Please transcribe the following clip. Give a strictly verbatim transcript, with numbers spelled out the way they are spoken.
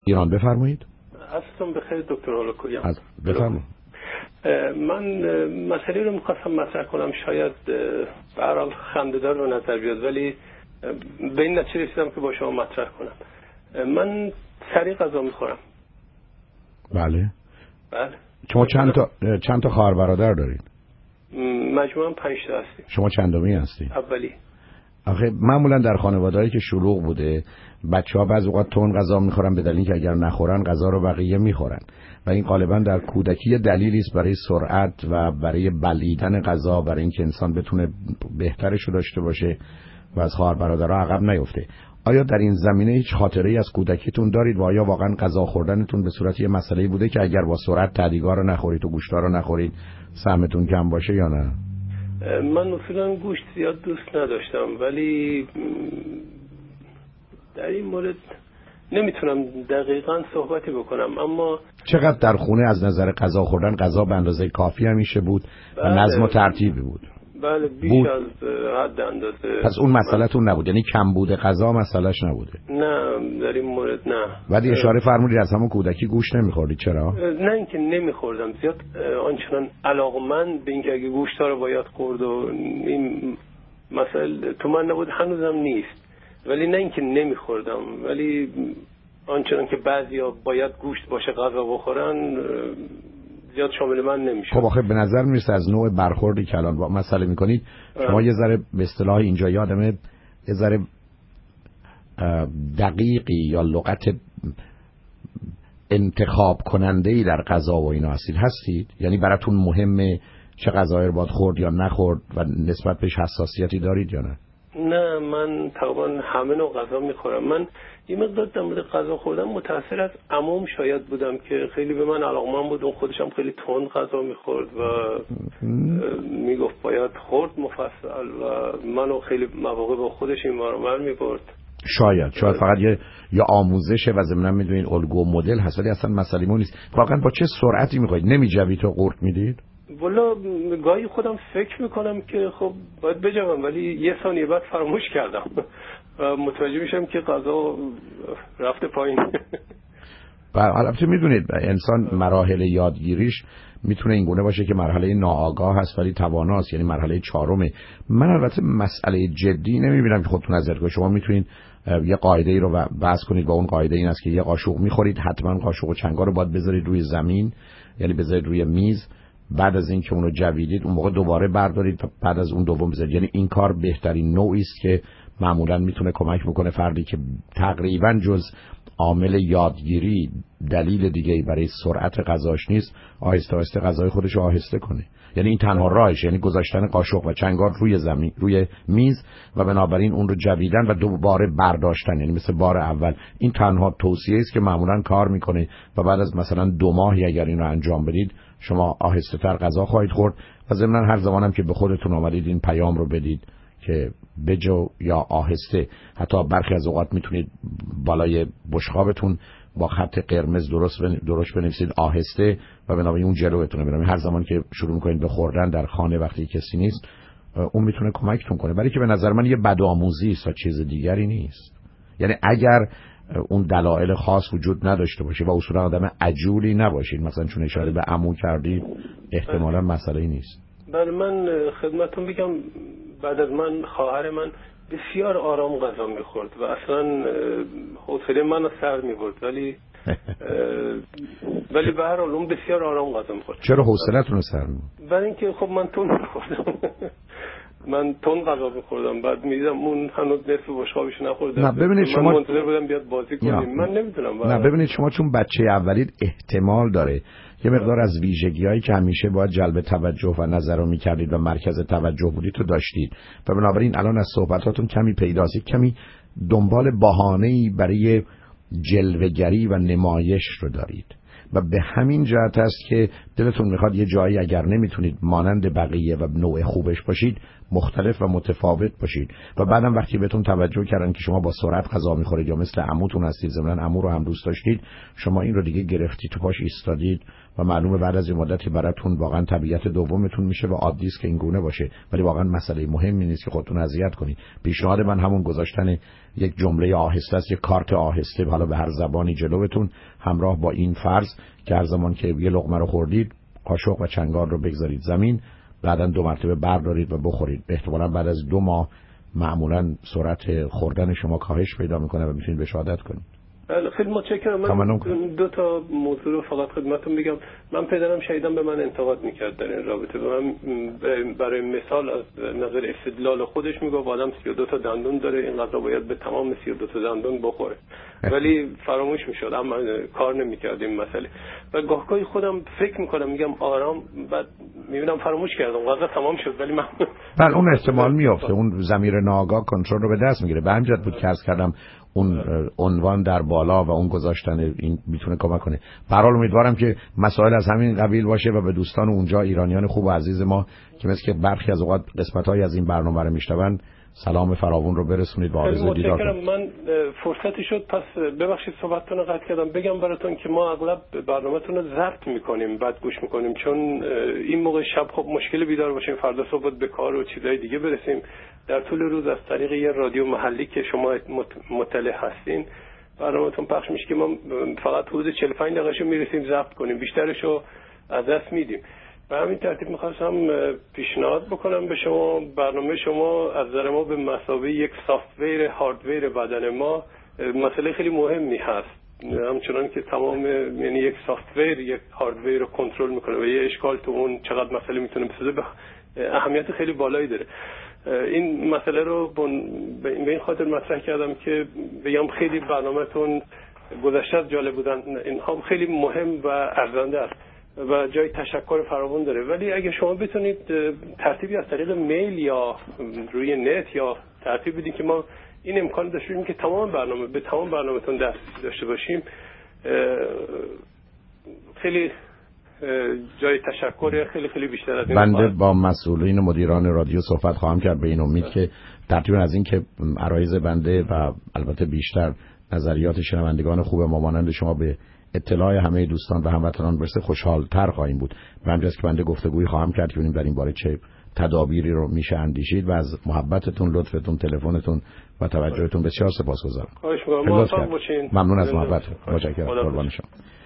ایران. بفرمایید. عصرتون بخیر دکتر هولکویی. بفرمایید. من مسئله رو میخواستم مطرح کنم، شاید به هر حال خنده‌دار به نظر بیاد، ولی به این نتیجه رسیدم که با شما مطرح کنم. من سریع غذا میخورم. بله. بله. شما چند تا چند تا خواهر برادر دارید؟ مجموعاً پنج تا هستیم. شما چندمی هستی؟ اولی. آخه معمولا در خانواده‌ای که شلوغ بوده بچه‌ها بعضی اوقات تون غذا میخورن به دلیلی که اگر نخورن غذا رو بقیه میخورن و این غالبا در کودکی دلیلی است برای سرعت و برای بلعیدن غذا، برای اینکه انسان بتونه بهترش رو داشته باشه و از خواهر برادرها عقب نیفته. آیا در این زمینه هیچ خاطره‌ای از کودکیتون دارید و آیا واقعا غذا خوردنتون به صورت یه مسئله‌ای بوده که اگر با سرعت ته‌دیگا رو نخورید و گوشتا رو نخورید سهمتون کم باشه یا نه؟ من اصولا گوشت زیاد دوست نداشتم، ولی در این مورد نمیتونم دقیقاً صحبتی بکنم. اما چقدر در خونه از نظر غذا خوردن غذا به اندازه کافی همیشه بود و بله. نظم و ترتیبی بود؟ بله بیش بود. از حد اندازه. پس اون مسئله‌تون نبود، یعنی کم بوده غذا مسئلهش نبوده؟ نه در این مورد نه. ولی اشاره فرمودید از همون کودکی گوشت نمیخوردید، چرا؟ نه اینکه نمیخوردم، زیاد آنچنان علاقمند به اینکه اگه گوشت رو باید خورد و این مسئله تو من نبود، هنوزم نیست. ولی نه اینکه نمیخوردم، ولی آنچنان که بعضیا باید گوشت باشه غذا بخورن زیاد شامل من نمیشه. خب آخه به نظر میرسه از نوع برخوردی که الان با مسئله میکنید شما یه ذره به اصطلاح اینجا یادمه یه ذره دقیقی یا لغت انتخاب کننده‌ای در غذا و اینا هستید هستید یعنی براتون مهمه چه غذایی رو باید خورد یا نخورد و نسبت بهش حساسیتی دارید یا نه؟ نه من تقریبا همه نوع غذا میخورم. من یه مقدار در مورد غذا خوردن متأثر از عموم شاید بودم که خیلی به من علاقمند بود. اون خودش هم خیلی تند غذا میخورد و میگفت باید خورد مفصل و منو خیلی مواقع با خودش این مرمر میبرد. شاید شاید فقط یه یا آموزشه و ضمن میدونین الگو و مدل هست، ولی اصلا مسئله مون نیست. واقعا با چه سرعتی میخواید؟ نمیجوید تو قورت میدید؟ والا گاهی خودم فکر میکنم که خب باید بجوم، ولی یه ثانیه بعد فراموش کردم و متوجه میشم که غذا رفته پایین. و البته میدونید انسان مراحل یادگیریش میتونه این گونه باشه که مرحله ناآگاه هست ولی تواناست، یعنی مرحله چهارمه. من البته مسئله جدی نمیبینم که خودتون نظر کنید. شما میتونید یه قاعده ای رو بحث کنید و اون قاعده این است که یه قاشق میخورید حتما قاشق و چنگا رو باید بذارید روی زمین، یعنی بذارید روی میز، بعد از اینکه اون رو جویدید اون موقع دوباره بردارید و بعد از اون دوم بذارید. یعنی این کار بهترین نوعی است که معمولا میتونه کمک بکنه فردی که تقریبا جز عامل یادگیری دلیل دیگه‌ای برای سرعت غذاش نیست آهسته آهسته غذای خودش رو آهسته کنه. یعنی این تنها راهشه، یعنی گذاشتن قاشق و چنگال روی زمین روی میز و بنابراین اون رو جویدن و دوباره برداشتن، یعنی مثل بار اول. این تنها توصیه است که معمولا کار میکنه و بعد از مثلا دو ماهی اگر این رو انجام بدید شما آهسته تر غذا خواهید خورد و ضمن هر زمانم که به خودتون آمدید این پیام رو بدید که بجو یا آهسته. حتی برخی از اوقات میتونید بالای بشقابتون با خط قرمز درست بن... درست بنویسید آهسته و بنابراین اون جلوتونه. بنابراین هر زمان که شروع میکنید به خوردن در خانه وقتی کسی نیست اون میتونه کمکتون کنه. ولی که به نظر من یه بدآموزی است و چیز دیگری نیست. یعنی اگر اون دلایل خاص وجود نداشته باشه و اصولا آدم عجولی نباشید، مثلا چون اشاره به عمو کردید، احتمالاً مسئله‌ای نیست. بله من خدمتتون بگم بعد از من خواهر من بسیار آرام غذا میخورد و اصلا حوصله منو سر میبرد، ولی ولی به هر حال اون بسیار آرام غذا میخورد. چرا حوصله‌تون رو سر میبرد؟ برای اینکه خب من تون میخوردم. من تون غذا میخوردم، بعد میدیدم اون هنوز نصف بشقابش نخورده. نه ببینید شما من منتظر بودم بیاد بازی کنیم. من نمیدونم. نه ببینید شما چون بچه اولید احتمال داره یه مقدار از ویژگی‌هایی که همیشه باید جلب توجه و نظر رو می‌کردید و مرکز توجه بودید تو داشتید و بنابراین الان از صحبتاتون کمی پیداست، کمی دنبال بهانه‌ای برای جلوه‌گری و نمایش رو دارید. و به همین جهت است که دلتون میخواد یه جایی اگر نمیتونید مانند بقیه و نوع خوبش باشید مختلف و متفاوت باشید. و بعدم وقتی بهتون توجه کردن که شما با سرعت غذا میخورید یا مثل عموتون هستید، ضمن عمو رو هم دوست داشتید، شما این رو دیگه گرفتید تو پاش ایستادید و معلومه بعد از این مدتی براتون واقعا طبیعت دومتون میشه و عادی است که این گونه باشه. ولی واقعا مسئله مهمی نیست که خودتون اذیت کنید. پیشنهاد من همون گذاشتن یک جمله آهسته است، یک کارت آهسته حالا به هر زبانی جلوتون، همراه با این فرض که هر زمان که یه لقمه رو خوردید قاشق و چنگال رو بگذارید زمین، بعداً دو مرتبه بردارید و بخورید. احتمالاً بعد از دو ماه معمولاً سرعت خوردن شما کاهش پیدا میکنه و میتونید بهش عادت کنید. خیلی متشکرم. من دو تا موضوع رو فقط خدمتتون میگم. من پدرم شهیدم به من انتقاد میکرد در این رابطه. من برای مثال از نظر استدلال خودش میگه آدم سی و دو تا دندون داره، این غذا باید به تمام سی و دو تا دندون بخوره، ولی فراموش میشد، اما کار نمیکرد این مسئله. و گاهگاهی خودم فکر میکنم میگم آرام، بعد میبینم فراموش کردم غذا تمام شد، ولی من بله اون احتمال میفته، اون ضمیر ناآگاه کنترل رو به دست میگیره. به همین بود که عرض کردم اون عنوان در بالا و اون گذاشتن این میتونه کمک کنه. به هر حال امیدوارم که مسائل از همین قبیل باشه و به دوستان اونجا ایرانیان خوب و عزیز ما که مثل که برخی از اوقات قسمت‌های از این برنامه رو میشنون سلام فراوون رو برسونید. با عرض دیدار کنید. من فرصتی شد، پس ببخشید صحبتتون رو قطع کردم. بگم براتون که ما اغلب برنامه‌تون رو ضبط می‌کنیم بعد گوش می‌کنیم، چون این موقع شب خب مشکل بیدار باشیم، فردا صبح به کار و چیزای دیگه برسیم. در طول روز از طریق یه رادیو محلی که شما مطلع هستین برنامه‌تون پخش میشه که ما فقط حدود چهل و پنج دقیقه‌شو میرسیم ضبط کنیم، بیشترشو از دست میدیم. به همین ترتیب میخواستم پیشنهاد بکنم به شما، برنامه شما از نظر ما به مثابه یک سافت‌ویر هاردویر بدن ما مسئله خیلی مهمی هست، همچنان که تمام یعنی یک سافت‌ویر یک هاردویر رو کنترل میکنه و یه اشکال تو اون چقدر مسئله میتونه بسازه به اهمیت خیلی بالایی داره. این مسئله رو به این خاطر مطرح کردم که بگم خیلی برنامه‌تون گذشته از جالب بودن، اینها خیلی مهم و ارزنده است و جای تشکر فراوان داره. ولی اگه شما بتونید ترتیبی از طریق میل یا روی نت یا ترتیب بدین که ما این امکان داشته باشیم که تمام برنامه به تمام برنامه‌تون دسترسی داشته باشیم، خیلی جای تشکر خیلی خیلی بیشتر از این. بنده با مسئولین مدیران رادیو صحبت خواهم کرد به این امید که ترتیب از این که عرایض بنده و البته بیشتر نظریات شنوندگان خوب ما مانند شما به اطلاع همه دوستان و هموطنان برسه خوشحال‌تر خواهیم بود. و همینجاست که بنده گفتگویی خواهم کرد که ببینیم در این باره چه تدابیری رو میشه اندیشید و از محبتتون، لطفتون، تلفنتون و توجهتون بسیار سپاسگزارم. خواهش می‌کنم. موفق باشین. ممنون از محبتتون. متشکرم. قربان شما.